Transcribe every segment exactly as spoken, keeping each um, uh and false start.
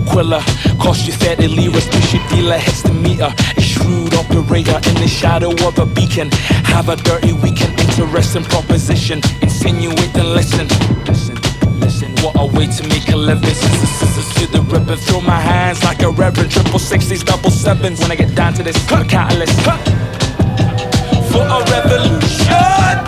Aquila. Cost you thirty liras, push your dealer, hits the meter. A shrewd operator in the shadow of a beacon. Have a dirty weekend, interesting proposition. Insinuate and listen. Listen, listen. What a way to make a living. Scissors, scissors to the ribbon. Throw my hands like a reverend. Triple sixties, double sevens. When I get down to this, I'm a catalyst. Huh. For a revolution.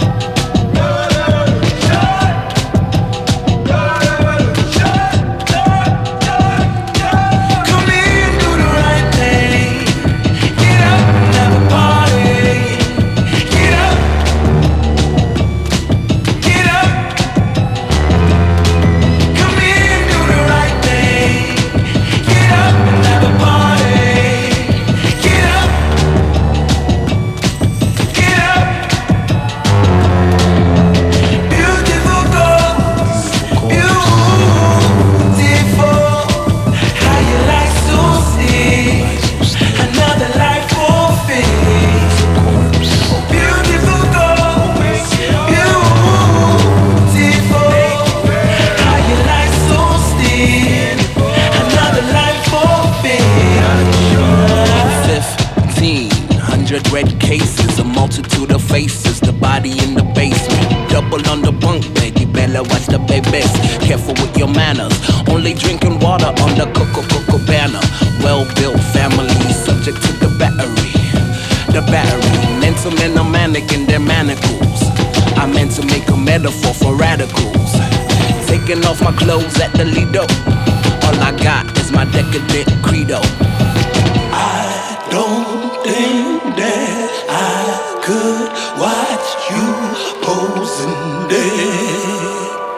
Red cases, a multitude of faces, the body in the basement. Double on the bunk bed, you better watch the babies. Careful with your manners, only drinking water on the Coco Coco banner. Well-built family, subject to the battery. The battery, mental men are manic in their manacles. I meant to make a metaphor for radicals. Taking off my clothes at the Lido. All I got is my decadent credo. I don't think that I could watch you posing there.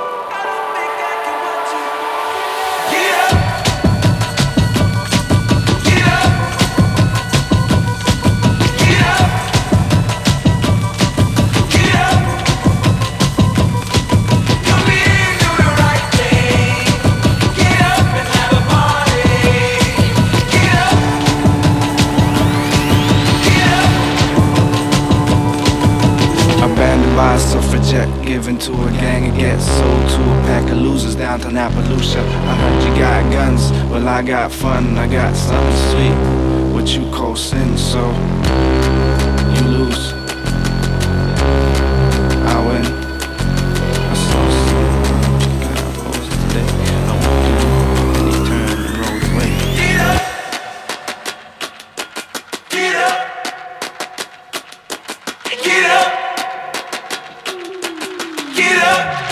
By a suffragette, given to a gang and gets sold to a pack of losers down to Appaloosa. I heard you got guns, well I got fun, I got something sweet, what you call sin, so you lose, I win. I saw some God pose today, I walked through and he turned and rolled away. Get up! Get up! Get up! Get up!